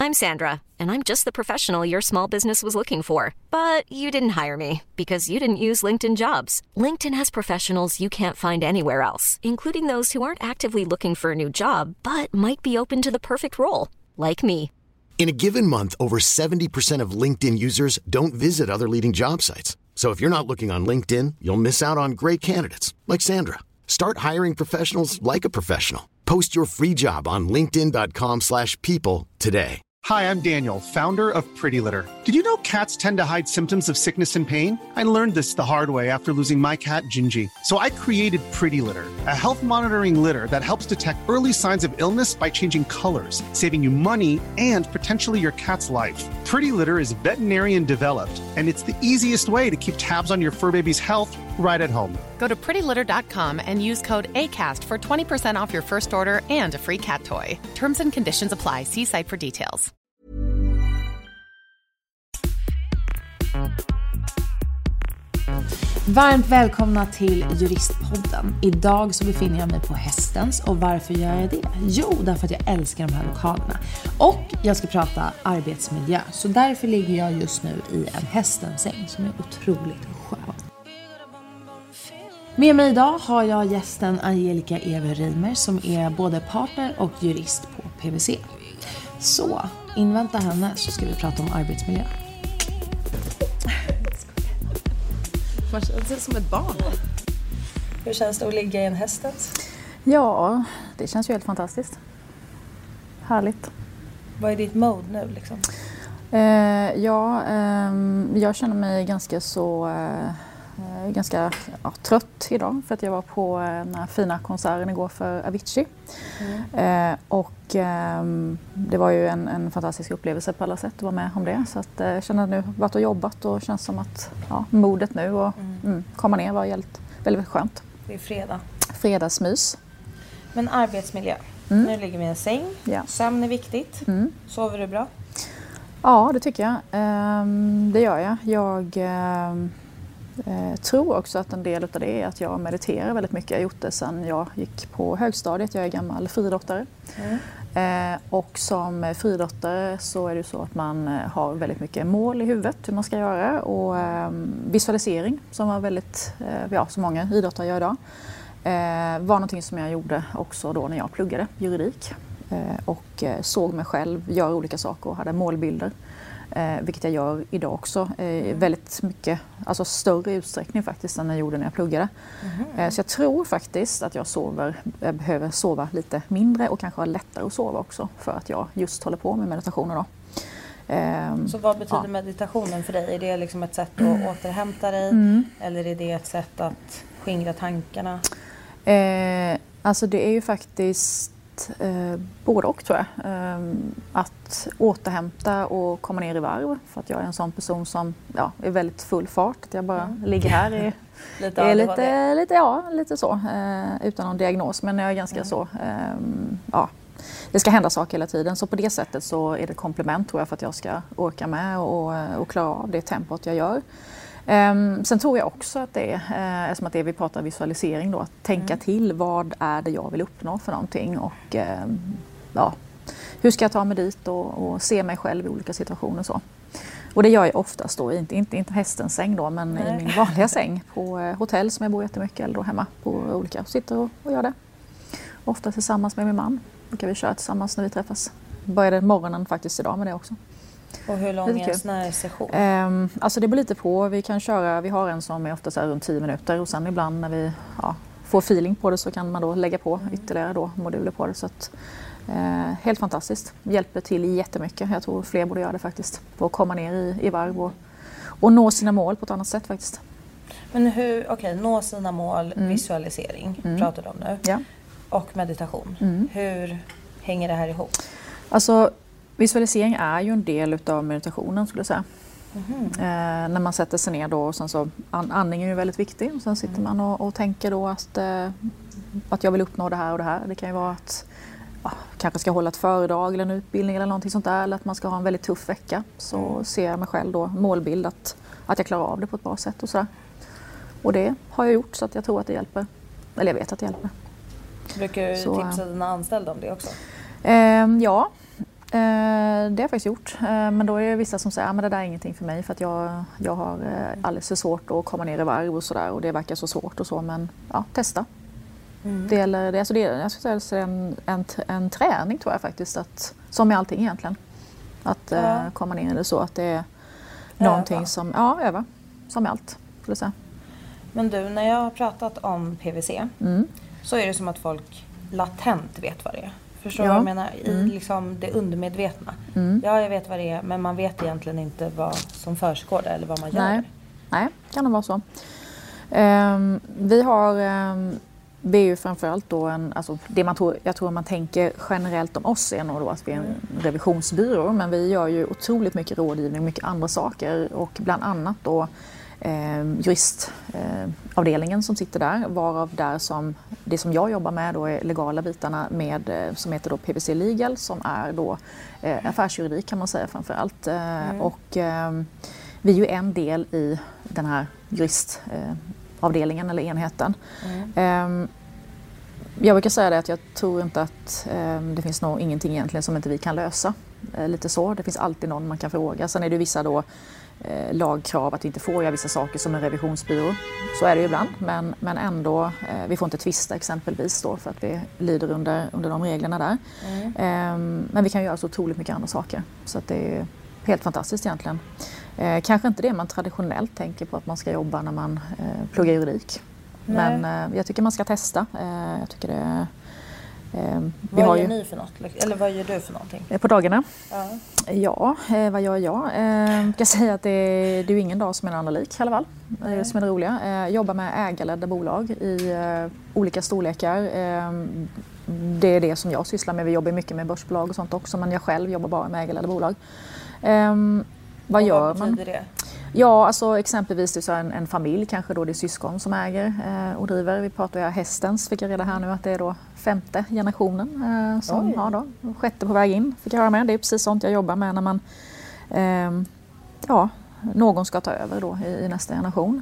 I'm Sandra, and I'm just the professional your small business was looking for. But you didn't hire me because you didn't use LinkedIn Jobs. LinkedIn has professionals you can't find anywhere else, including those who aren't actively looking for a new job, but might be open to the perfect role, like me. In a given month, over 70% of LinkedIn users don't visit other leading job sites. So if you're not looking on LinkedIn, you'll miss out on great candidates like Sandra. Start hiring professionals like a professional. Post your free job on linkedin.com/people today. Hi, I'm Daniel, founder of Pretty Litter. Did you know cats tend to hide symptoms of sickness and pain? I learned this the hard way after losing my cat, Gingy. So I created Pretty Litter, a health monitoring litter that helps detect early signs of illness by changing colors, saving you money and potentially your cat's life. Pretty Litter is veterinarian developed, and it's the easiest way to keep tabs on your fur baby's health right at home. Go to prettylitter.com and use code ACAST for 20% off your first order and a free cat toy. Terms and conditions apply. See site for details. Varmt välkomna till Juristpodden. Idag så befinner jag mig på Hästens. Och varför gör jag det? Jo, därför att jag älskar de här lokalerna. Och jag ska prata arbetsmiljö. Så därför ligger jag just nu i en hästensäng som är otroligt skön. Med mig idag har jag gästen Angelica Ever-Reimer som är både partner och jurist på PwC. Så invänta henne så ska vi prata om arbetsmiljö. Man känns som ett barn. Hur känns det att ligga i en hästens? Ja, det känns ju helt fantastiskt. Härligt. Vad är ditt mode nu liksom? Jag känner mig ganska trött idag för att jag var på den här fina konserten igår för Avicii. Det var ju en fantastisk upplevelse på alla sätt att vara med om det. Så att jag känner att nu varit och jobbat och känns som att modet nu och komma ner var väldigt, väldigt skönt. Det är fredag. Fredagsmys. Men arbetsmiljö. Nu ligger vi i en säng. Ja. Sömn är viktigt. Sover du bra? Ja, det tycker jag. Det gör jag. Jag tror också att en del av det är att jag mediterar väldigt mycket. Jag har gjort det sedan jag gick på högstadiet. Jag är gammal friidrottare. Och som friidrottare så är det så att man har väldigt mycket mål i huvudet hur man ska göra. Och visualisering som var väldigt, så många idrottare gör idag. Var någonting som jag gjorde också då när jag pluggade juridik. Och såg mig själv göra olika saker och hade målbilder. Vilket jag gör idag också. Väldigt mycket, alltså större utsträckning faktiskt än jag gjorde när jag pluggade. Så jag tror faktiskt att jag behöver sova lite mindre och kanske ha lättare att sova också. För att jag just håller på med meditationer då. Så vad betyder meditationen för dig? Är det liksom ett sätt att återhämta dig? Eller är det ett sätt att skingra tankarna? Alltså det är ju faktiskt både och tror jag. Att återhämta och komma ner i varv. För att jag är en sån person som är väldigt full fart. Att jag bara ligger här lite så. Utan någon diagnos. Men jag är ganska så. Det ska hända saker hela tiden. Så på det sättet så är det ett komplement tror jag för att jag ska orka med och klara av det tempot jag gör. Sen tror jag också att det är, eftersom att vi pratar visualisering då, att tänka till vad är det jag vill uppnå för någonting och hur ska jag ta mig dit och se mig själv i olika situationer så. Och det gör jag oftast då, inte hästens säng då, men i min vanliga säng på hotell som jag bor jättemycket eller då hemma på olika, sitter och gör det. Ofta tillsammans med min man, då kan vi köra tillsammans när vi träffas. Började morgonen faktiskt idag med det också. Och hur lång är en sån här session? Alltså det beror lite på. Vi har en som är ofta så här runt 10 minuter och sen ibland när vi får feeling på det så kan man då lägga på ytterligare då moduler på det. Så att, helt fantastiskt. Hjälper till jättemycket. Jag tror fler borde göra det faktiskt. För att komma ner i varv och nå sina mål på ett annat sätt faktiskt. Men nå sina mål, visualisering pratar du om nu. Ja. Och meditation. Hur hänger det här ihop? Alltså visualisering är ju en del av meditationen skulle jag säga. När man sätter sig ner då och sen så andningen är ju väldigt viktig och sen sitter man och tänker då att jag vill uppnå det här och det här. Det kan ju vara att kanske ska hålla ett föredrag eller en utbildning eller någonting sånt där eller att man ska ha en väldigt tuff vecka. Så ser jag mig själv då målbild att jag klarar av det på ett bra sätt och sådär. Och det har jag gjort så att jag tror att det hjälper. Eller jag vet att det hjälper. Brukar du tipsa dina anställda om det också? Ja, det har jag faktiskt gjort. Men då är det vissa som säger att det där är ingenting för mig för att jag har alldeles för svårt att komma ner i varv och sådär och det verkar så svårt och så, men ja, testa. Jag skulle säga en träning tror jag faktiskt, att, som med allting egentligen. Att komma ner i det så att det är någonting som, öva, som med allt skulle jag säga. Men du, när jag har pratat om PVC så är det som att folk latent vet vad det är. Förstår du vad jag menar? I liksom det undermedvetna. Ja, jag vet vad det är, men man vet egentligen inte vad som försiggår där eller vad man gör. Nej, kan det vara så. Vi är ju framförallt då jag tror man tänker generellt om oss är nog då att vi är en revisionsbyrå, men vi gör ju otroligt mycket rådgivning, mycket andra saker och bland annat då juristavdelningen som sitter där, varav det som jag jobbar med då är legala bitarna med, som heter då PVC Legal, som är då affärsjuridik kan man säga framförallt. Och vi är ju en del i den här juristavdelningen eller enheten. Jag brukar säga det att jag tror inte att det finns nog ingenting egentligen som inte vi kan lösa. Lite så, det finns alltid någon man kan fråga. Sen är det vissa då lagkrav att vi inte får göra vissa saker som en revisionsbyrå. Så är det ju ibland, men ändå, vi får inte tvista exempelvis då för att vi lyder under de reglerna där. Men vi kan göra så otroligt mycket andra saker, så att det är helt fantastiskt egentligen. Kanske inte det man traditionellt tänker på att man ska jobba när man pluggar juridik. Nej. Men jag tycker man ska testa. Jag tycker det vad gör ni för något? Eller vad gör du för någonting? På dagarna? Vad gör jag? Jag kan säga att det är ju ingen dag som är en annan lik i alla fall. Det är det som är det roliga. Jag jobbar med ägarledda bolag i olika storlekar. Det är det som jag sysslar med. Vi jobbar mycket med börsbolag och sånt också, men jag själv jobbar bara med ägarledda bolag. Vad gör man? Betyder det? Ja, alltså exempelvis det är så en familj, kanske då det är syskon som äger och driver. Vi pratar ju hästens, fick jag reda här nu att det är då 5:e generationen som har då 6:e på väg in, fick jag höra med. Det är precis sånt jag jobbar med när man någon ska ta över då i nästa generation.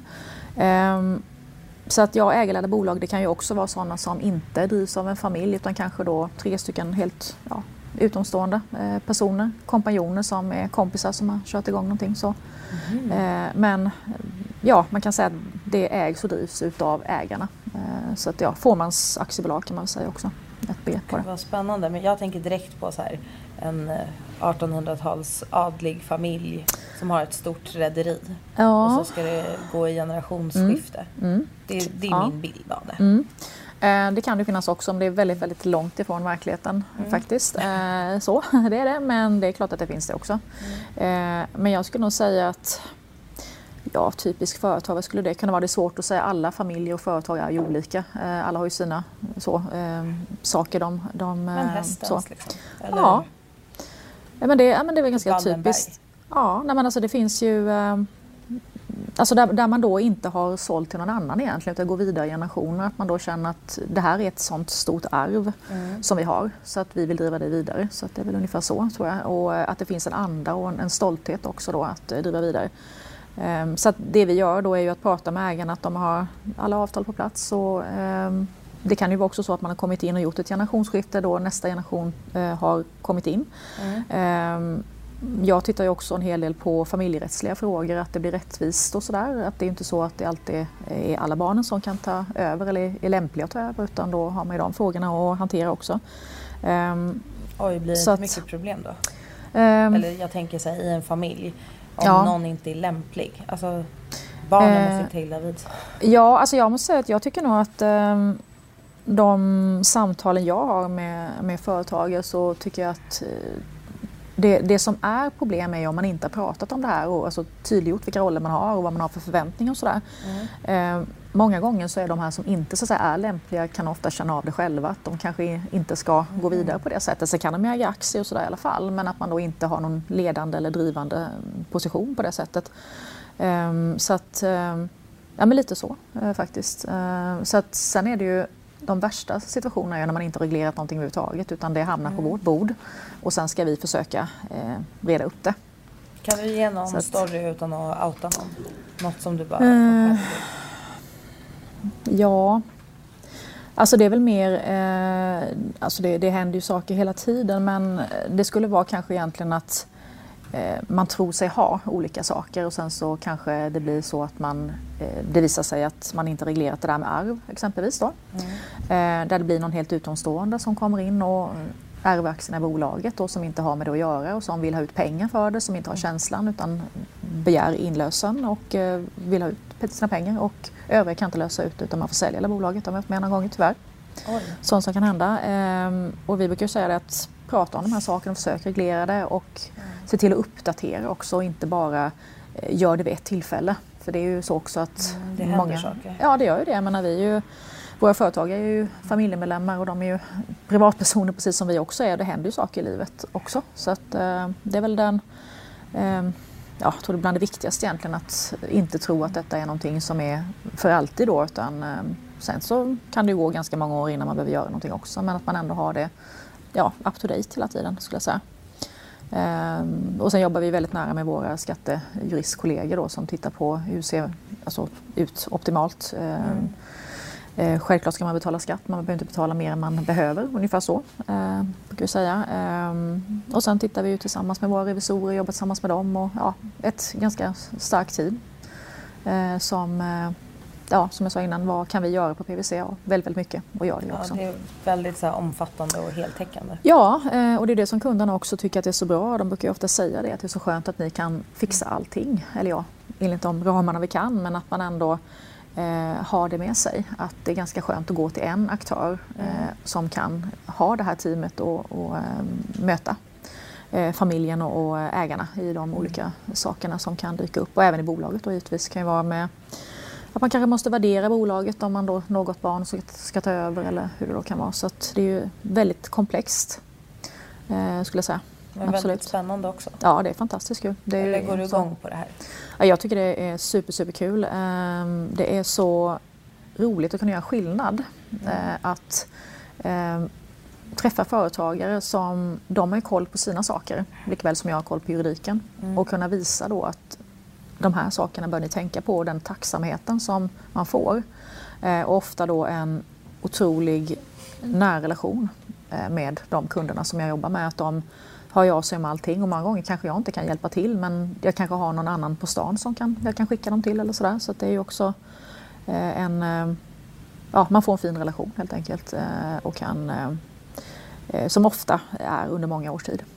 Så att ägarledda bolag, det kan ju också vara sådana som inte drivs av en familj utan kanske då 3 stycken helt utomstående personer, kompanjoner som är kompisar som har kört igång någonting så. Men man kan säga att det ägs och drivs utav ägarna. Så att fåmans aktiebolag kan man säga också. Ett B på det. Det var spännande, men jag tänker direkt på så här en 1800-tals adlig familj som har ett stort rederi. Och så ska det gå i generationsskifte. Det är min bild av det. Det kan det finnas också om det är väldigt, väldigt långt ifrån verkligheten faktiskt. Så det är det, men det är klart att det finns det också. Men jag skulle nog säga att typisk företag, vad skulle det kunna vara? Det är svårt att säga. Alla familjer och företag är ju olika. Alla har ju sina saker de men hästens liksom? Eller? Ja. Men det är väl ganska typiskt. Ja, men alltså det finns ju alltså där man då inte har sålt till någon annan egentligen utan går vidare i generationer, att man då känner att det här är ett sånt stort arv som vi har, så att vi vill driva det vidare. Så att det är väl ungefär så tror jag, och att det finns en anda och en stolthet också då att driva vidare. Så att det vi gör då är ju att prata med ägarna att de har alla avtal på plats, och det kan ju vara också så att man har kommit in och gjort ett generationsskifte då nästa generation har kommit in. Jag tittar ju också en hel del på familjerättsliga frågor, att det blir rättvist och sådär. Att det är inte så att det alltid är alla barnen som kan ta över eller är lämpliga att ta över, utan då har man ju de frågorna att hantera också. Blir det mycket problem då? Eller jag tänker så här, i en familj, om någon inte är lämplig. Alltså barnen måste till vid. Ja, alltså jag måste säga att jag tycker nog att de samtalen jag har med företagare, så tycker jag att det som är problem är om man inte har pratat om det här och alltså tydliggjort vilka roller man har och vad man har för förväntningar och sådär. Många gånger så är de här som inte så att säga är lämpliga kan ofta känna av det själva, att de kanske inte ska gå vidare på det sättet. Så kan de äga aktier och sådär i alla fall, men att man då inte har någon ledande eller drivande position på det sättet. Så att, men lite så faktiskt. Så att sen är det ju de värsta situationerna är när man inte reglerat någonting överhuvudtaget, utan det hamnar på vårt bord och sen ska vi försöka reda upp det. Kan du ge någon story utan att outa någon? Något som du bara... Alltså det är väl mer, alltså det händer ju saker hela tiden, men det skulle vara kanske egentligen att man tror sig ha olika saker och sen så kanske det blir så att det visar sig att man inte reglerat det där med arv exempelvis då. Där det blir någon helt utomstående som kommer in och ärver aktierna i bolaget och som inte har med det att göra och som vill ha ut pengar för det, som inte har känslan utan begär inlösen och vill ha ut sina pengar, och övriga kan inte lösa ut utan man får sälja hela bolaget. De har haft med någon gång tyvärr. Sånt som kan hända. Och vi brukar ju säga det att prata om de här sakerna och försöka reglera det och se till att uppdatera också och inte bara gör det vid ett tillfälle. För det är ju så också att det händer saker. Ja, det gör ju det. Men våra företag är ju familjemedlemmar och de är ju privatpersoner precis som vi också är. Det händer ju saker i livet också. Så att det är väl jag tror det är bland det viktigaste egentligen, att inte tro att detta är någonting som är för alltid då, utan sen så kan det ju gå ganska många år innan man behöver göra någonting också, men att man ändå har det up to date hela tiden skulle jag säga. Och sen jobbar vi väldigt nära med våra skattejuristkollegor då, som tittar på hur det ser ut optimalt. Självklart ska man betala skatt, man behöver inte betala mer än man behöver, ungefär så brukar vi säga. Och sen tittar vi tillsammans med våra revisorer, jobbar tillsammans med dem och ett ganska starkt team som jag sa innan, vad kan vi göra på PwC? Ja, väldigt mycket, och gör det också. Det är väldigt så här omfattande och heltäckande. Ja, och det är det som kunderna också tycker att det är så bra. De brukar ju ofta säga det, att det är så skönt att ni kan fixa allting. Eller enligt de ramarna vi kan, men att man ändå har det med sig. Att det är ganska skönt att gå till en aktör som kan ha det här teamet och möta familjen och ägarna i de olika sakerna som kan dyka upp. Och även i bolaget, och givetvis kan ju vara med att man kanske måste värdera bolaget om man då något barn ska ta över eller hur det då kan vara. Så att det är ju väldigt komplext skulle jag säga. Men väldigt spännande också. Ja, det är fantastiskt kul. Eller går du igång på det här? Ja, jag tycker det är superkul. Det är så roligt att kunna göra skillnad. Att träffa företagare som de har koll på sina saker, likväl som jag har koll på juridiken. Och kunna visa då att de här sakerna bör ni tänka på, den tacksamheten som man får. Och ofta då en otrolig närrelation med de kunderna som jag jobbar med. Att de hör jag sig om allting, och många gånger kanske jag inte kan hjälpa till, men jag kanske har någon annan på stan som jag kan skicka dem till eller sådär. Så att det är ju också man får en fin relation helt enkelt och kan, som ofta är under många års tid.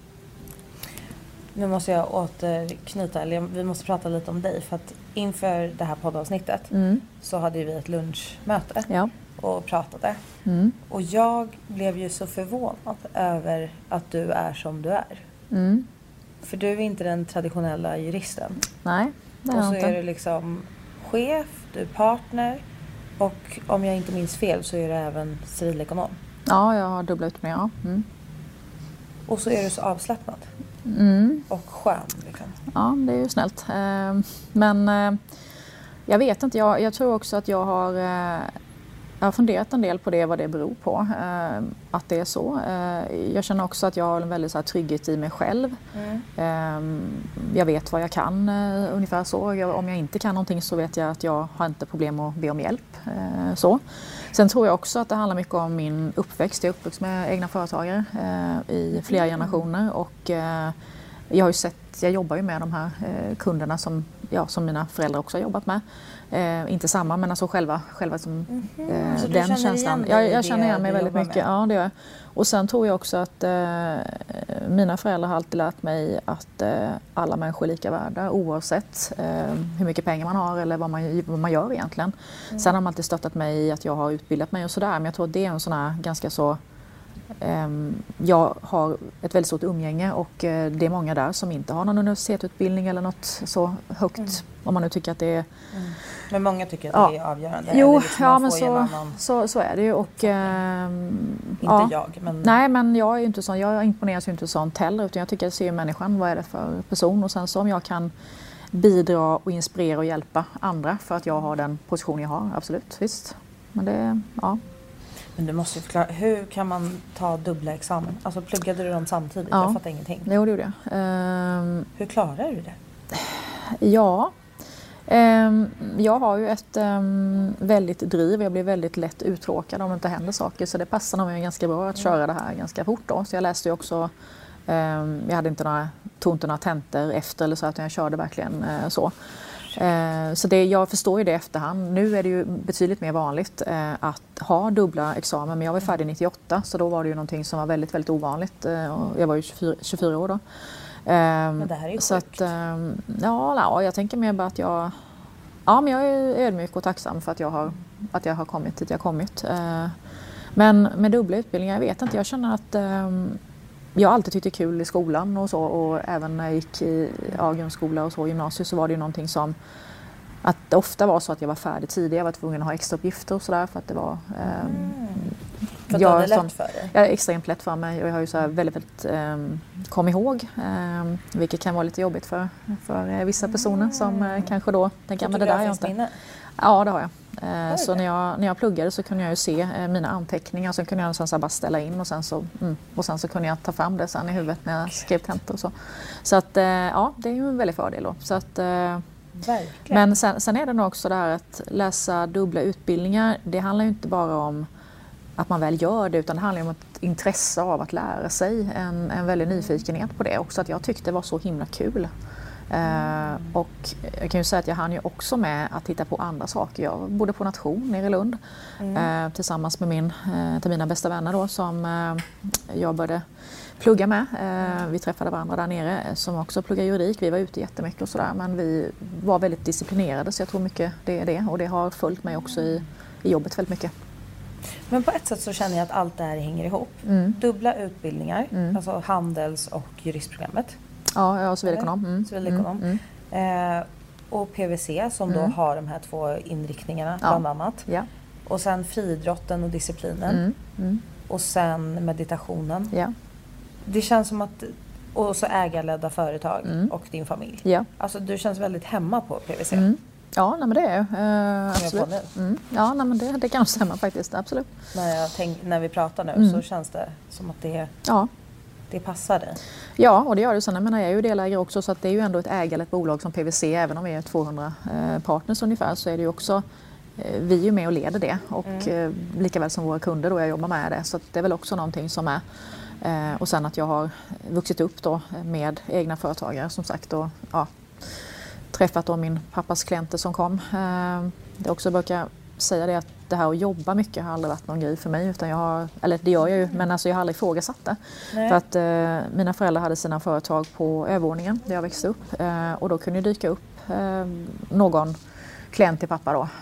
Nu måste jag återknyta, eller vi måste prata lite om dig, för att inför det här poddavsnittet så hade vi ett lunchmöte och pratade. Och jag blev ju så förvånad över att du är som du är. För du är inte den traditionella juristen. Nej, det är jag inte. Och så är du liksom chef, du är partner, och om jag inte minns fel så är du även civilekonom. Ja, jag har dubbla utbildningar. Och så är du så avslappnad. Och skön liksom. Ja, det är ju snällt. Men jag vet inte, jag tror också att jag har funderat en del på det, vad det beror på. Att det är så. Jag känner också att jag har en väldigt så här trygghet i mig själv. Jag vet vad jag kan, ungefär så. Om jag inte kan någonting så vet jag att jag har inte problem att be om hjälp. Så. Sen tror jag också att det handlar mycket om min uppväxt. Jag är uppväxt med egna företagare i flera generationer. Och jag har ju jag jobbar ju med de här kunderna som mina föräldrar också har jobbat med. Inte samma, men alltså själva som den känslan. Jag känner igen mig väldigt mycket. Ja, det gör jag. Och sen tror jag också att mina föräldrar har alltid lärt mig att alla människor är lika värda, oavsett hur mycket pengar man har eller vad man gör egentligen. Sen har de alltid stöttat mig i att jag har utbildat mig och sådär, men jag tror att det är en sån här ganska så... Jag har ett väldigt stort umgänge, och det är många där som inte har någon universitetsutbildning eller något så högt, om man nu tycker att det är... Men många tycker att det är avgörande. Jo, liksom men så är det ju. Och, inte jag. Men... Nej, men jag är ju inte sån. Jag imponeras ju inte sånt heller, utan jag tycker att jag ser människan, vad är det för person, och sen så om jag kan bidra och inspirera och hjälpa andra för att jag har den position jag har, absolut, visst. Men det, Men du måste förklara, hur kan man ta dubbla examen? Alltså pluggade du dem samtidigt? Ja. Jag fattar ingenting. Jo, det gjorde jag. Hur klarar du det? Ja, Jag har ju ett väldigt driv. Jag blir väldigt lätt uttråkad om det inte händer saker. Så det passar nog ganska bra att köra det här ganska fort då. Så jag läste ju också, jag tog inte några tentor efter eller så, att jag körde verkligen så. Så jag förstår ju det i efterhand. Nu är det ju betydligt mer vanligt att ha dubbla examen. Men jag var färdig 98, så då var det ju någonting som var väldigt, väldigt ovanligt. Jag var ju 24 år då. Men det här är ju så sjukt. Ja, jag tänker mer bara att jag är ödmjuk och tacksam för att jag har kommit dit jag har kommit. Men med dubbla utbildningar, jag vet inte, jag känner att jag alltid tyckte det är kul i skolan och så, och även när jag gick i grundskola och så, gymnasiet, så var det ju någonting som att det ofta var så att jag var färdig tidigare. Jag var tvungen att ha extra uppgifter och sådär för att det var För jag, det är lätt för dig? Jag är extremt lätt för mig och jag har ju så här väldigt kom ihåg, vilket kan vara lite jobbigt för vissa personer som kanske då tänker men det där är jag inte. Minne? Ja, det har jag. Så när jag pluggade så kunde jag ju se mina anteckningar, så kunde jag sen bara ställa in och sen så kunde jag ta fram det sen i huvudet när jag skrev tentor och så. Så att det är ju en väldig fördel då. Så att, men sen är det nog också det här att läsa dubbla utbildningar, det handlar ju inte bara om att man väl gör det, utan det handlar om ett intresse av att lära sig, en väldigt nyfikenhet på det också, att jag tyckte det var så himla kul. Och jag kan ju säga att jag hann ju också med att titta på andra saker. Jag bodde på Nation nere i Lund tillsammans med mina bästa vänner då, som jag började plugga med. Vi träffade varandra där nere som också pluggar juridik. Vi var ute jättemycket och sådär, men vi var väldigt disciplinerade, så jag tror mycket det är det, och det har följt mig också i jobbet väldigt mycket. Men på ett sätt så känner jag att allt det här hänger ihop. Dubbla utbildningar, alltså handels- och juristprogrammet. Ja, civilekonom. Civilekonom. Och PVC som då har de här 2 inriktningarna bland annat. Ja. Och sen friidrotten och disciplinen. Och sen meditationen. Ja. Det känns som att, och så ägarledda företag och din familj. Ja. Alltså du känns väldigt hemma på PVC. Ja, men det är ju absolut. Ja, men det kan stämma faktiskt, absolut. När vi pratar nu så känns det som att det passar dig. Ja, och det gör det. Sen, jag är ju delägare också, så att det är ju ändå ett ägarlett bolag som PVC, även om vi är 200 partners ungefär, så är det ju också, vi är ju med och leder det, och lika väl som våra kunder då, jag jobbar med det, så att det är väl också någonting som är, och sen att jag har vuxit upp då med egna företagare som sagt, och träffat då min pappas klienter som kom. Det också brukar säga det, att det här att jobba mycket har aldrig varit någon grej för mig, utan det gör jag ju, men alltså jag har aldrig ifrågasatt det. För att mina föräldrar hade sina företag på övervåningen där jag växte upp, och då kunde dyka upp någon klient till pappa då.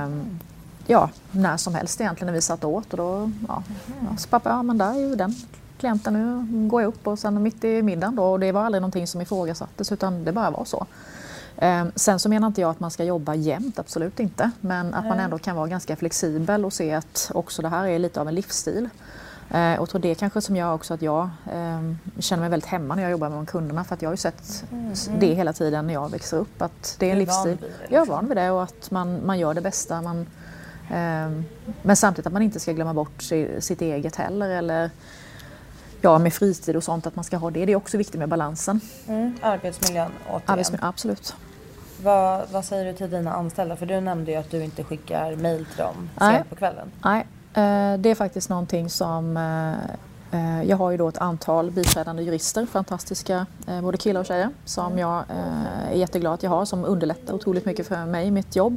När som helst egentligen när vi satt åt, och då så pappa, men där är ju den klienten, nu går jag upp, och sen mitt i middagen då, och det var aldrig någonting som ifrågasattes, utan det bara var så. Sen så menar inte jag att man ska jobba jämt, absolut inte, men att man ändå kan vara ganska flexibel och se att också det här är lite av en livsstil. Och tror det kanske som gör också att jag känner mig väldigt hemma när jag jobbar med kunderna, för att jag har ju sett det hela tiden när jag växer upp, att det är en livsstil. Jag är van vid det, och att man gör det bästa. Men samtidigt att man inte ska glömma bort sitt eget heller, eller med fritid och sånt, att man ska ha det. Det är också viktigt med balansen. Arbetsmiljön återigen. Absolut. Vad säger du till dina anställda? För du nämnde ju att du inte skickar mejl till dem sent på kvällen. Nej, det är faktiskt någonting som... Jag har ju då ett antal biträdande jurister, fantastiska både killar och tjejer, som jag är jätteglad att jag har, som underlättar otroligt mycket för mig i mitt jobb.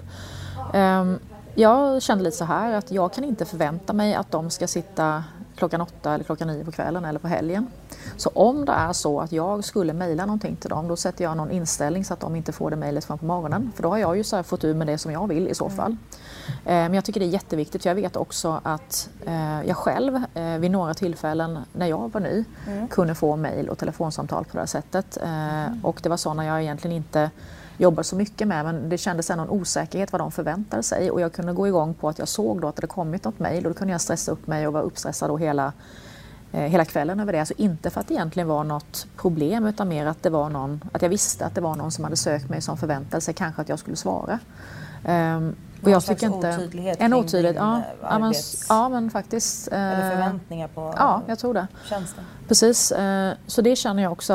Jag kände lite så här att jag kan inte förvänta mig att de ska sitta klockan 8 eller klockan 9 på kvällen eller på helgen. Så om det är så att jag skulle mejla någonting till dem, då sätter jag någon inställning så att de inte får det mejlet fram på morgonen. För då har jag ju så här fått ur med det som jag vill i så fall. Men jag tycker det är jätteviktigt. Jag vet också att jag själv vid några tillfällen när jag var ny kunde få mejl och telefonsamtal på det här sättet. Och det var så när jag egentligen inte jobbade så mycket med, men det kändes någon osäkerhet vad de förväntade sig, och jag kunde gå igång på att jag såg då att det hade kommit något mejl, och då kunde jag stressa upp mig och vara uppstressad då hela kvällen över det. Alltså inte för att det egentligen var något problem, utan mer att det var att jag visste att det var någon som hade sökt mig som förväntade sig kanske att jag skulle svara. Och jag tycker inte en otydlighet, men faktiskt eller förväntningar på. Ja, jag tror det. Känns det. Precis, så det känner jag också att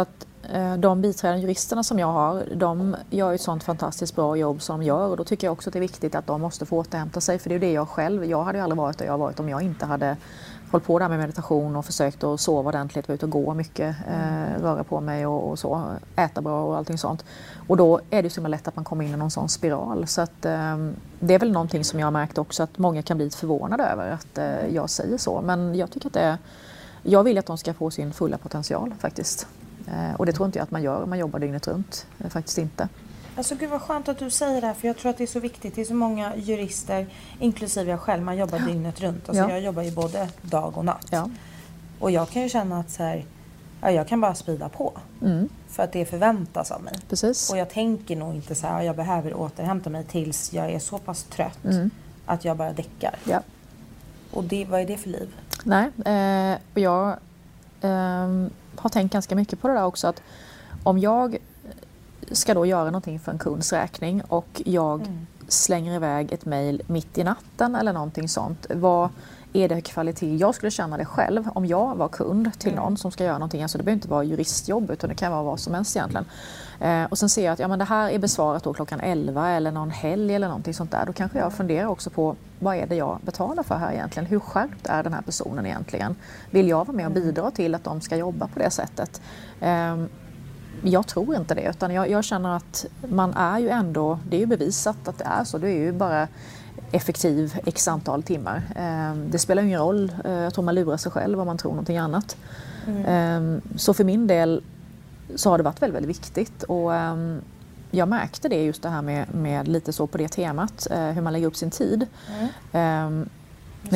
de biträdande juristerna som jag har, de gör ju ett sånt fantastiskt bra jobb som de gör, och då tycker jag också att det är viktigt att de måste få återhämta sig, för det är ju det jag själv, jag hade ju aldrig varit där jag har varit om jag inte hade hållit på där med meditation och försökt att sova ordentligt, vara ute och gå mycket, röra på mig och så, äta bra och allting sånt. Och då är det ju så lätt att man kommer in i någon sån spiral. Så att, det är väl någonting som jag har märkt också, att många kan bli förvånade över att jag säger så. Men jag tycker att jag vill att de ska få sin fulla potential faktiskt. Och det tror inte jag att man gör om man jobbar dygnet runt. Faktiskt inte. Alltså gud vad skönt att du säger det här, för jag tror att det är så viktigt. Det är så många jurister, inklusive jag själv, man jobbar dygnet runt. Alltså jag jobbar ju både dag och natt. Ja. Och jag kan ju känna att så här, jag kan bara sprida på. För att det förväntas av mig. Precis. Och jag tänker nog inte så här, jag behöver återhämta mig tills jag är så pass trött att jag bara däckar. Ja. Och vad är det för liv? Nej, och jag har tänkt ganska mycket på det där också, att om jag ska då göra någonting för en kunds räkning och jag slänger iväg ett mejl mitt i natten eller någonting sånt, vad är det kvalitet? Jag skulle känna det själv om jag var kund till någon som ska göra någonting. Alltså det behöver inte vara juristjobb, utan det kan vara vad som helst egentligen. Och sen ser jag att men det här är besvarat då klockan 11 eller någon helg eller någonting sånt där. Då kanske jag funderar också på, vad är det jag betalar för här egentligen? Hur skärpt är den här personen egentligen? Vill jag vara med och bidra till att de ska jobba på det sättet? Jag tror inte det, utan jag känner att man är ju ändå, det är ju bevisat att det är så. Du är ju bara effektiv x antal timmar. Det spelar ju ingen roll, jag tror man lurar sig själv om man tror någonting annat. Så för min del så har det varit väldigt, väldigt viktigt, och jag märkte det just det här med lite så på det temat, hur man lägger upp sin tid. När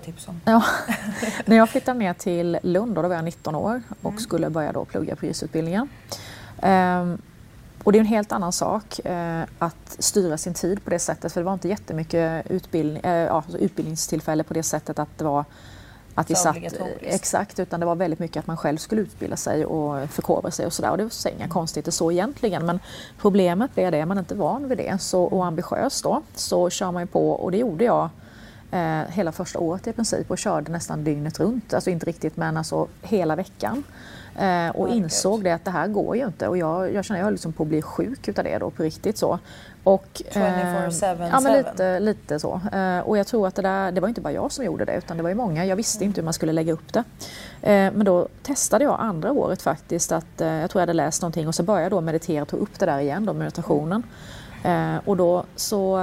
jag flyttade ner till Lund, då var jag 19 år och skulle börja då plugga på juristutbildningen. Och det är en helt annan sak att styra sin tid på det sättet, för det var inte jättemycket utbildningstillfälle på det sättet att det var att vi satt exakt, utan det var väldigt mycket att man själv skulle utbilda sig och förkovra sig och sådär, och det var inga konstigheter så egentligen, men problemet är det, man är inte van vid det, så och ambitiös då, så kör man ju på, och det gjorde jag hela första året i princip, och körde nästan dygnet runt, alltså inte riktigt men alltså hela veckan. Och insåg det att det här går ju inte, och jag känner jag liksom på att bli sjuk utav det då på riktigt så. Och 24/7. Ja, men lite så. Och jag tror att det var inte bara jag som gjorde det, utan det var ju många. Jag visste inte hur man skulle lägga upp det. Men då testade jag andra året faktiskt att jag tror jag hade läst någonting, och så började jag då meditera och ta upp det där igen då, meditationen. Och då så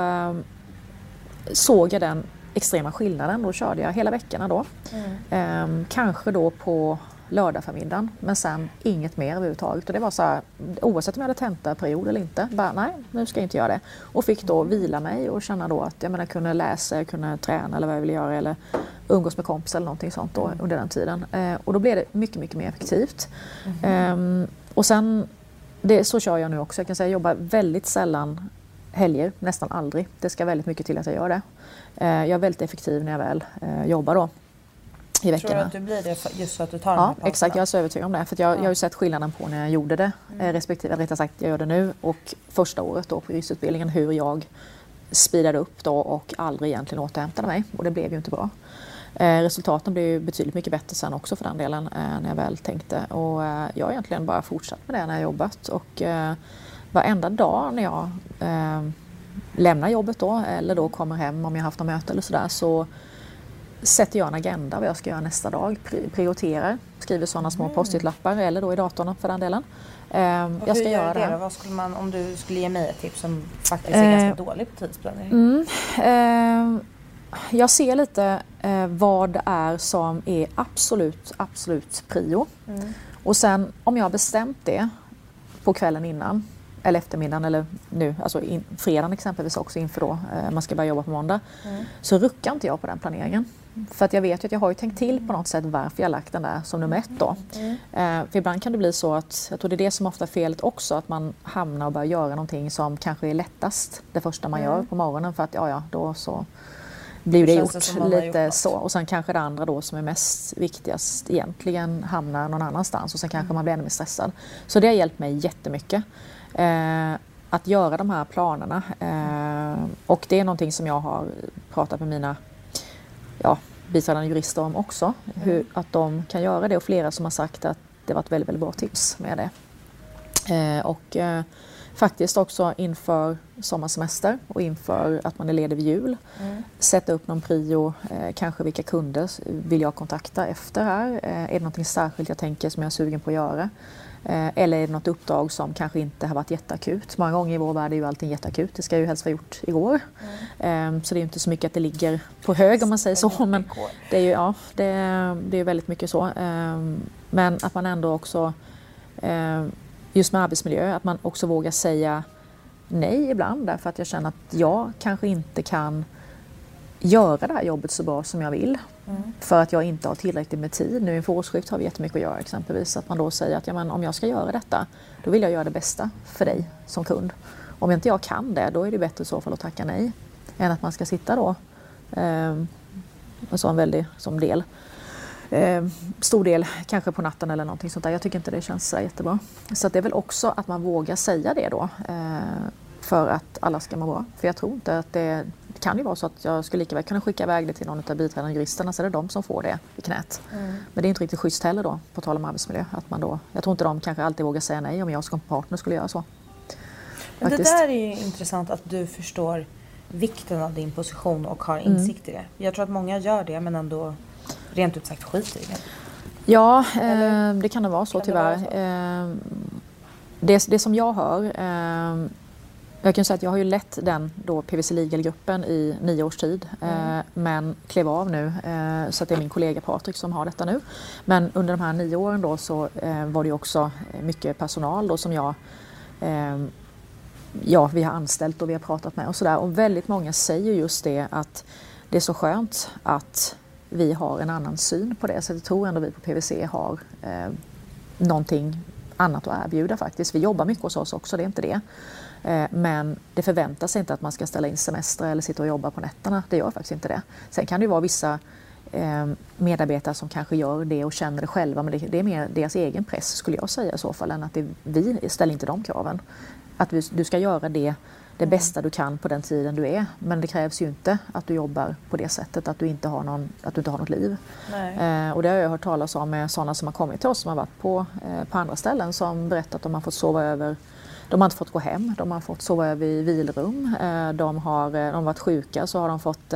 såg jag den extrema skillnaden. Då körde jag hela veckorna då. Kanske då på lördag förmiddagen, men sen inget mer överhuvudtaget. Och det var så här, oavsett om jag hade tentaperiod eller inte, bara nej, nu ska jag inte göra det. Och fick då vila mig och känna då att jag kunde läsa, jag kunde träna eller vad jag ville göra, eller umgås med kompisar eller någonting sånt då under den tiden. Och då blev det mycket, mycket mer effektivt. Och sen, så kör jag nu också. Jag kan säga jag jobbar väldigt sällan helger, nästan aldrig. Det ska väldigt mycket till att jag gör det. Jag är väldigt effektiv när jag väl jobbar då. I veckorna. Tror du att du blir det just för att du tar den här pausen? Exakt, jag är så övertygad om det. För jag har ju sett skillnaden på när jag gjorde det, respektive rättare sagt jag gör det nu, och första året då på juristutbildningen, hur jag speedade upp då och aldrig egentligen återhämtade mig, och det blev ju inte bra. Resultaten blev ju betydligt mycket bättre sen också för den delen när jag väl tänkte, och jag har egentligen bara fortsatt med det när jag jobbat, och varenda dag när jag lämnar jobbet då, eller då kommer hem om jag haft något möte eller sådär, så sätter jag en agenda vad jag ska göra nästa dag, prioriterar, skriver sådana små post-it-lappar eller då i datorn för den delen. Jag ska göra det. Vad skulle man, om du skulle ge mig ett tips som faktiskt är ganska dålig på tidsplanering? Jag ser lite vad det är som är absolut prio. Och sen om jag har bestämt det på kvällen innan, eller eftermiddagen eller nu, alltså fredagen exempelvis också inför då man ska börja jobba på måndag, så ruckar inte jag på den planeringen. För att jag vet ju att jag har ju tänkt till på något sätt varför jag lagt den där som nummer 1 då. För ibland kan det bli så att, jag tror det är det som ofta är felet också, att man hamnar och börjar göra någonting som kanske är lättast det första man gör på morgonen, för att då så blir det gjort lite så. Och sen kanske det andra då som är mest viktigast egentligen hamnar någon annanstans, och sen kanske man blir ännu mer stressad. Så det har hjälpt mig jättemycket. Att göra de här planerna, och det är någonting som jag har pratat med mina biträdande jurister om också, att de kan göra det, och flera som har sagt att det var ett väldigt, väldigt bra tips med det. Och faktiskt också inför sommarsemester och inför att man är ledig vid jul. Sätta upp någon prio, kanske vilka kunder vill jag kontakta efter här. Är det något särskilt jag tänker som jag är sugen på att göra? Eller är det något uppdrag som kanske inte har varit jätteakut? Många gånger i vår värld är ju allting jätteakut. Det ska ju helst vara gjort igår. Så det är inte så mycket att det ligger på hög om man säger så. Men det är ju det är väldigt mycket så. Men att man ändå också, just med arbetsmiljö, att man också vågar säga nej ibland. Därför att jag känner att jag kanske inte kan göra det här jobbet så bra som jag vill. För att jag inte har tillräckligt med tid. Nu inför årsskift har vi jättemycket att göra exempelvis. Att man då säger att om jag ska göra detta, då vill jag göra det bästa för dig som kund. Om inte jag kan det, då är det bättre i så fall att tacka nej. Än att man ska sitta då en sån väldig som del. Stor del kanske på natten eller någonting sånt där. Jag tycker inte det känns så jättebra. Så att det är väl också att man vågar säga det då. För att alla ska må bra. För jag tror inte att det kan ju vara så att jag skulle lika väl kunna skicka iväg det till någon av biträdande juristerna, så är det de som får det i knät. Men det är inte riktigt schysst heller då, på tal om arbetsmiljö. Att man då, jag tror inte de kanske alltid vågar säga nej om jag som partner skulle göra så. Men det där är ju intressant att du förstår vikten av din position och har insikt i det. Jag tror att många gör det men ändå rent ut sagt skiter i det. Ja, det kan det vara så tyvärr. Det som jag hör, jag kan säga att jag har ju lett den då PwC Legal-gruppen i 9 års tid, men klev av nu, så att det är min kollega Patrik som har detta nu. Men under de här 9 åren då så var det ju också mycket personal då som vi har anställt och vi har pratat med och sådär. Och väldigt många säger just det, att det är så skönt att vi har en annan syn på det. Så jag tror ändå vi på PwC har någonting annat att erbjuda faktiskt. Vi jobbar mycket hos oss också, det är inte det. Men det förväntas inte att man ska ställa in semester eller sitta och jobba på nätterna. Det gör faktiskt inte det. Sen kan det ju vara vissa medarbetare som kanske gör det och känner det själva. Men det är mer deras egen press skulle jag säga i så fall, än att vi ställer inte de kraven. Att du ska göra det bästa du kan på den tiden du är. Men det krävs ju inte att du jobbar på det sättet, att du inte har något liv. Och det har jag hört talas om med sådana som har kommit till oss som har varit på andra ställen, som berättat att de har fått sova över. De har inte fått gå hem, de har fått sova över i vilrum. De har varit sjuka, så har de fått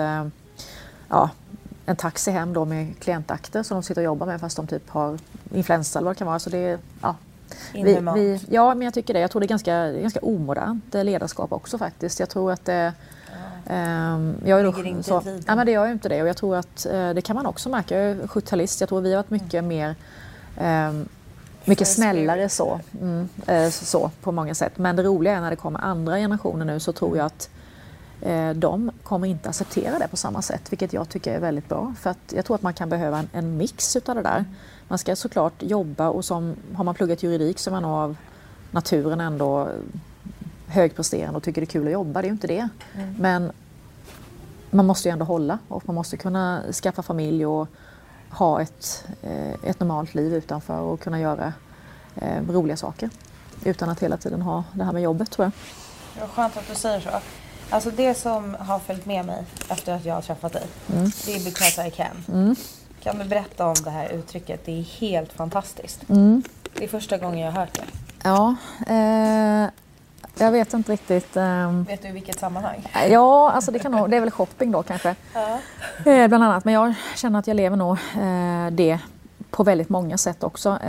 en taxi hem då med klientakter som de sitter och jobbar med fast de typ har influensa eller vad det kan vara. Så det är, ja, men jag tycker det. Jag tror det är ganska omodernt ledarskap också faktiskt. Jag tror att det... jag är då, så, nej, men det gör ju inte det. Och jag tror att det kan man också märka. Jag är 70-talist. Jag tror vi har varit mycket mer... mycket snällare så på många sätt. Men det roliga är när det kommer andra generationer nu, så tror jag att de kommer inte acceptera det på samma sätt, vilket jag tycker är väldigt bra. För att jag tror att man kan behöva en mix utav det där. Man ska såklart jobba, och har man pluggat juridik så är man av naturen ändå högpresterande och tycker det är kul att jobba. Det är ju inte det. Men man måste ju ändå hålla, och man måste kunna skaffa familj och ha ett normalt liv utanför och kunna göra roliga saker utan att hela tiden ha det här med jobbet, tror jag. Det var skönt att du säger så. Alltså det som har följt med mig efter att jag har träffat dig, det är because I can. Kan du berätta om det här uttrycket? Det är helt fantastiskt. Det är första gången jag har hört det. Ja, jag vet inte riktigt. Vet du i vilket sammanhang? Ja, alltså det är väl shopping då kanske. Bland annat. Men jag känner att jag lever nog det på väldigt många sätt också.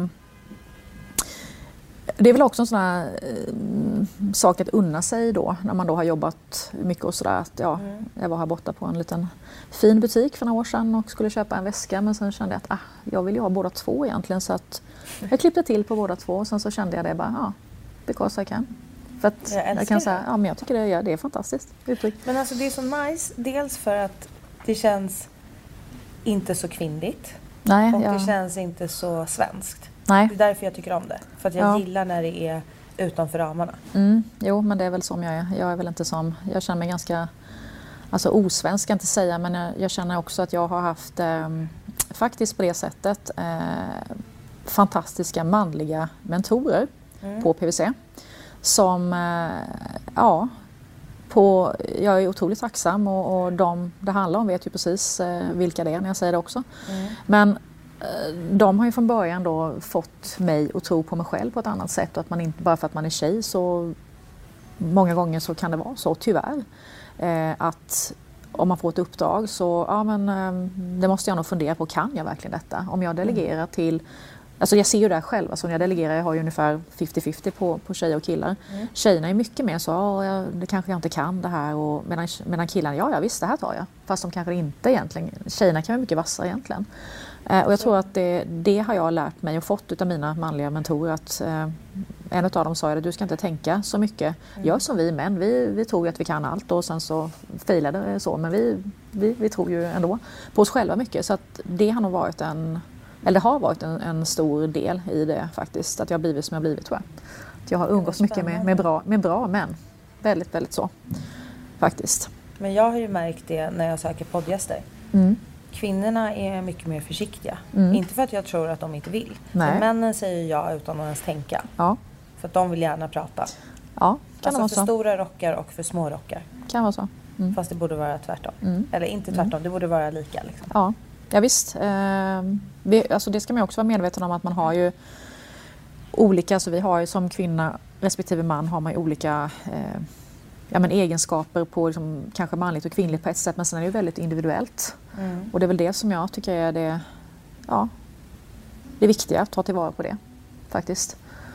Det är väl också en sån här sak att unna sig då, när man då har jobbat mycket och sådär. Jag var här borta på en liten fin butik för några år sedan och skulle köpa en väska, men sen kände jag att jag vill ju ha båda två egentligen, så att jag klippte till på båda två, och sen så kände jag det bara, because I can. För att jag kan säga, men jag tycker det är fantastiskt uttryck. Men alltså det är så nice, dels för att det känns inte så kvinnligt. Nej, och det känns inte så svenskt. Nej. Det är därför jag tycker om det. För att jag gillar när det är utanför ramarna. Jo, men det är väl som jag är. Jag är väl inte som... Jag känner mig ganska... Alltså osvensk ska jag inte säga, men jag känner också att jag har haft faktiskt på det sättet fantastiska manliga mentorer på PwC. Som, jag är otroligt tacksam, och de det handlar om vet ju precis vilka det är när jag säger det också. Men de har ju från början då fått mig att tro på mig själv på ett annat sätt. Och att man inte, bara för att man är tjej så många gånger så kan det vara så, tyvärr. Att om man får ett uppdrag så, det måste jag nog fundera på, kan jag verkligen detta? Om jag delegerar till, alltså jag ser ju det själv, alltså när jag delegerar, jag har ju ungefär 50-50 på tjejer och killar. Tjejerna är mycket mer så, det kanske jag inte kan det här, och medan killarna, ja visst, det här tar jag. Fast de kanske inte egentligen, tjejerna kan vara mycket vassare egentligen. Och jag tror att det har jag lärt mig och fått av mina manliga mentorer, att en av dem sa att du ska inte tänka så mycket. Gör som vi män, vi tror att vi kan allt och sen så failade det så, men vi tror ju ändå på oss själva mycket. Så att det har nog varit en stor del i det faktiskt, att jag har blivit som jag har blivit, tror jag. Att jag har umgåtts mycket med bra män. Väldigt, väldigt så faktiskt. Men jag har ju märkt det när jag söker poddgäster. Kvinnorna är mycket mer försiktiga. Inte för att jag tror att de inte vill. Men männen säger ja utan att ens tänka. Ja. För att de vill gärna prata. Ja, kan alltså för stora rockar och för små rockar. Kan vara så. Fast det borde vara tvärtom. Eller inte tvärtom, det borde vara lika. Liksom. Ja visst. Alltså det ska man också vara medveten om, att man har ju olika, alltså vi har ju som kvinna respektive man har man ju olika egenskaper på liksom, kanske manligt och kvinnligt på ett sätt, men sen är det ju väldigt individuellt. Och det är väl det som jag tycker är det viktiga, att ta tillvara på det faktiskt.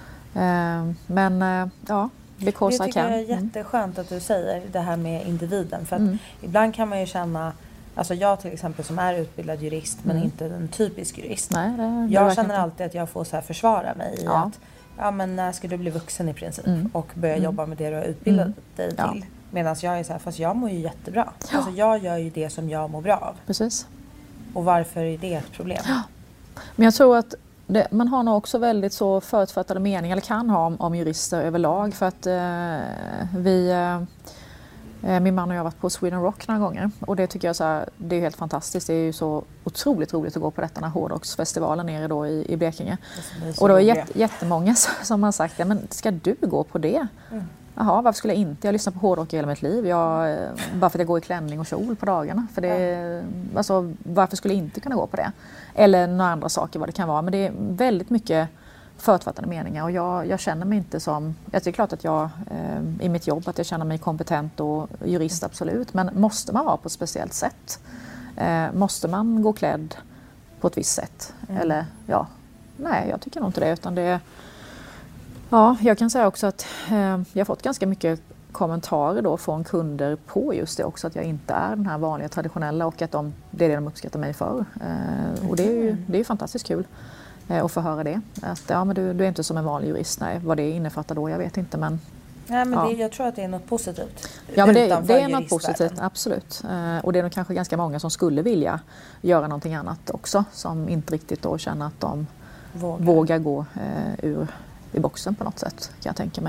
Because I can. Det är jätteskönt att du säger det här med individen, för att ibland kan man ju känna, alltså jag till exempel som är utbildad jurist men inte en typisk jurist. Nej, jag känner alltid att jag får så här försvara mig i att men när ska du bli vuxen i princip och börja jobba med det du har utbildat dig till. Medan jag är så här, fast jag mår ju jättebra. Alltså jag gör ju det som jag mår bra av. Precis. Och varför är det ett problem? Men jag tror att man har nog också väldigt så förutfattade meningar, eller kan ha om jurister överlag, för att min man och jag har varit på Sweden Rock några gånger, och det tycker jag det är helt fantastiskt. Det är ju så otroligt roligt att gå på detta hårdrocksfestivalen nere då i Blekinge. Och det var jättemånga som har sagt, men ska du gå på det? Jaha, varför skulle jag inte? Jag lyssnar på hårdrock i hela mitt liv. Bara för att jag går i klänning och kjol på dagarna. För alltså, varför skulle jag inte kunna gå på det? Eller några andra saker, vad det kan vara. Men det är väldigt mycket förutfattade meningar. Och jag känner mig inte som... Det är klart att jag i mitt jobb att jag känner mig kompetent och jurist, absolut. Men måste man vara på ett speciellt sätt? Måste man gå klädd på ett visst sätt? Eller nej, jag tycker nog inte det. Utan det jag kan säga också att jag har fått ganska mycket kommentarer då från kunder på just det också, att jag inte är den här vanliga traditionella, och att det är det de uppskattar mig för. Och det är ju fantastiskt kul att få höra det. Att men du är inte som en vanlig jurist. Nej, vad det innefattar då, jag vet inte, men... Nej, men jag tror att det är något positivt. Ja, men det är något positivt, absolut. Och det är nog kanske ganska många som skulle vilja göra någonting annat också, som inte riktigt då känner att de vågar gå i boxen på något sätt, kan jag tänka mig.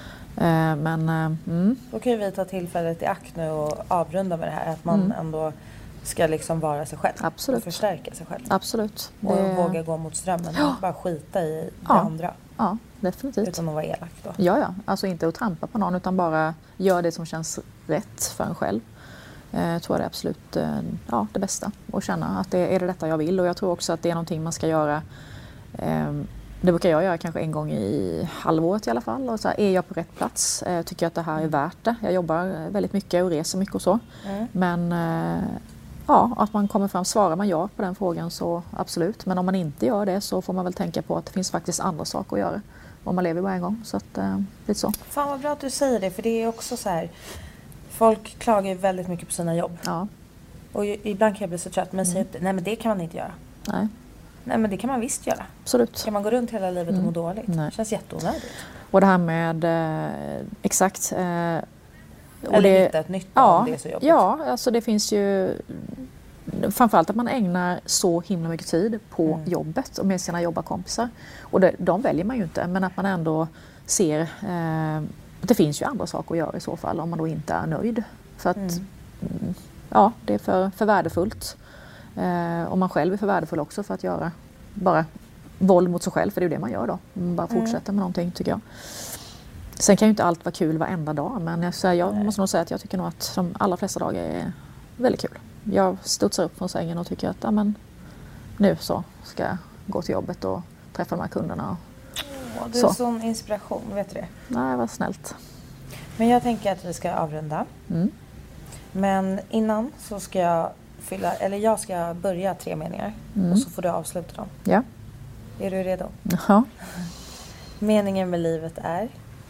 Då kan vi ta tillfället i akt nu och avrunda med det här, att man ändå ska liksom vara sig själv. Absolut. Och förstärka sig själv. Absolut. Och våga gå mot strömmen och bara skita i det andra. Ja, definitivt. Utan att vara elak då. Ja. Alltså inte att trampa på någon, utan bara göra det som känns rätt för en själv. Jag tror det är absolut det bästa. Och känna att det är detta jag vill. Och jag tror också att det är någonting man ska göra. Det brukar jag göra kanske en gång i halvåret i alla fall. Och så här, är jag på rätt plats? Tycker jag att det här är värt det? Jag jobbar väldigt mycket och reser mycket och så. Men att man kommer fram, svarar man ja på den frågan så absolut. Men om man inte gör det så får man väl tänka på att det finns faktiskt andra saker att göra. Om man lever bara en gång. Så att lite så. Fan vad bra att du säger det, för det är också så här. Folk klagar ju väldigt mycket på sina jobb. Ja. Och ibland kan jag bli så trött, men säger upp det. Nej, men det kan man inte göra. Nej, men det kan man visst göra. Absolut. Kan man gå runt hela livet och må dåligt? Nej. Det känns jätteonödigt. Och det här med exakt. Eller hitta ett nytt om det är så jobbigt. Ja, alltså det finns ju framförallt att man ägnar så himla mycket tid på jobbet och med sina jobbarkompisar. Och de väljer man ju inte, men att man ändå ser att det finns ju andra saker att göra i så fall om man då inte är nöjd. För att det är för värdefullt. Och man själv är för värdefull också för att göra bara våld mot sig själv, för det är ju det man gör då. Man bara fortsätter med någonting, tycker jag. Sen kan ju inte allt vara kul varenda dag, men jag måste nog säga att jag tycker nog att de allra flesta dagar är väldigt kul. Jag studsar upp från sängen och tycker att nu så ska jag gå till jobbet och träffa de här kunderna. Du är sån inspiration, vet du det? Nej, vad snällt. Men jag tänker att vi ska avrunda. Men innan så ska jag ska börja 3 meningar. Och så får du avsluta dem. Ja. Är du redo? Ja. Meningen med livet är?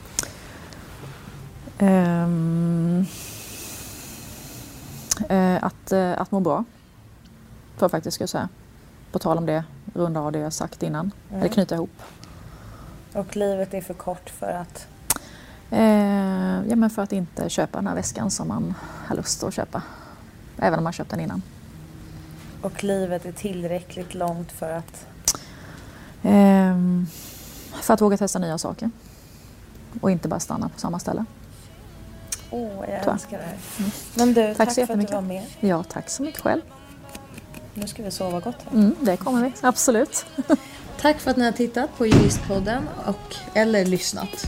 Att må bra. För faktiskt ska jag säga. På tal om det, runda av det jag sagt innan. Eller knyta ihop. Och livet är för kort för att? Men för att inte köpa den här väskan som man har lust att köpa. Även om man köpt den innan. Och livet är tillräckligt långt för att? För att våga testa nya saker. Och inte bara stanna på samma ställe. Jag älskar det här. Men du, tack för att du var med. Ja, tack så mycket själv. Nu ska vi sova gott. Det kommer vi, absolut. Tack för att ni har tittat på Juristpodden eller lyssnat.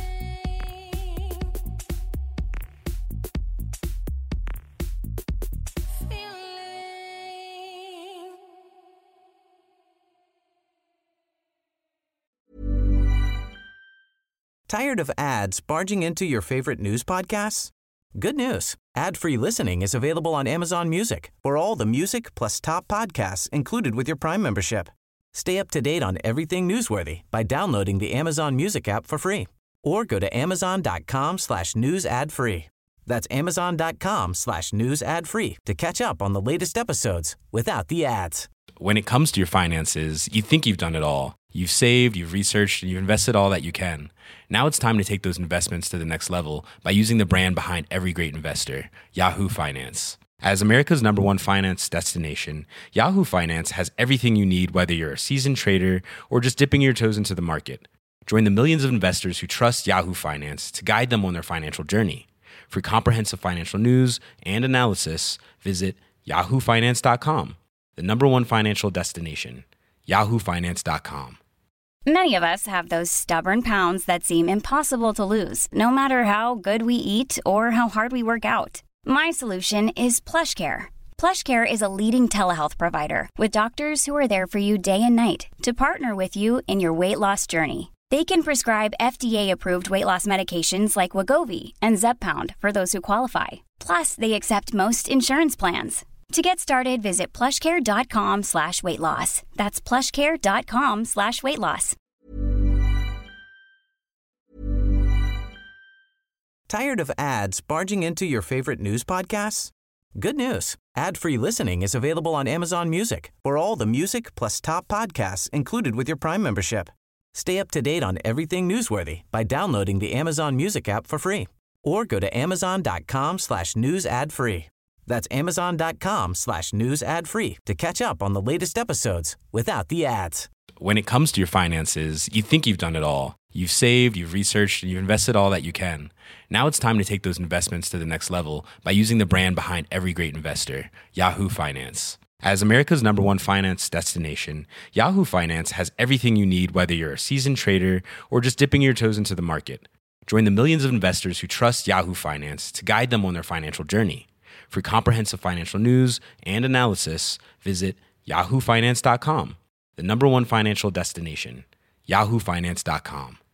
Tired of ads barging into your favorite news podcasts? Good news. Ad-free listening is available on Amazon Music for all the music plus top podcasts included with your Prime membership. Stay up to date on everything newsworthy by downloading the Amazon Music app for free or go to amazon.com/news ad free. That's amazon.com/news ad free to catch up on the latest episodes without the ads. When it comes to your finances, you think you've done it all. You've saved, you've researched, and you've invested all that you can. Now it's time to take those investments to the next level by using the brand behind every great investor, Yahoo Finance. As America's #1 finance destination, Yahoo Finance has everything you need, whether you're a seasoned trader or just dipping your toes into the market. Join the millions of investors who trust Yahoo Finance to guide them on their financial journey. For comprehensive financial news and analysis, visit yahoofinance.com, the #1 financial destination, yahoofinance.com. Many of us have those stubborn pounds that seem impossible to lose, no matter how good we eat or how hard we work out. My solution is PlushCare. PlushCare is a leading telehealth provider with doctors who are there for you day and night to partner with you in your weight loss journey. They can prescribe FDA-approved weight loss medications like Wegovy and Zepbound for those who qualify. Plus, they accept most insurance plans. To get started, visit plushcare.com/weightloss. That's plushcare.com/weightloss. Tired of ads barging into your favorite news podcasts? Good news. Ad-free listening is available on Amazon Music for all the music plus top podcasts included with your Prime membership. Stay up to date on everything newsworthy by downloading the Amazon Music app for free or go to amazon.com/news ad free. That's amazon.com/news ad free to catch up on the latest episodes without the ads. When it comes to your finances, you think you've done it all. You've saved, you've researched, and you've invested all that you can. Now it's time to take those investments to the next level by using the brand behind every great investor, Yahoo Finance. As America's #1 finance destination, Yahoo Finance has everything you need, whether you're a seasoned trader or just dipping your toes into the market. Join the millions of investors who trust Yahoo Finance to guide them on their financial journey. For comprehensive financial news and analysis, visit yahoofinance.com, the #1 financial destination, yahoofinance.com.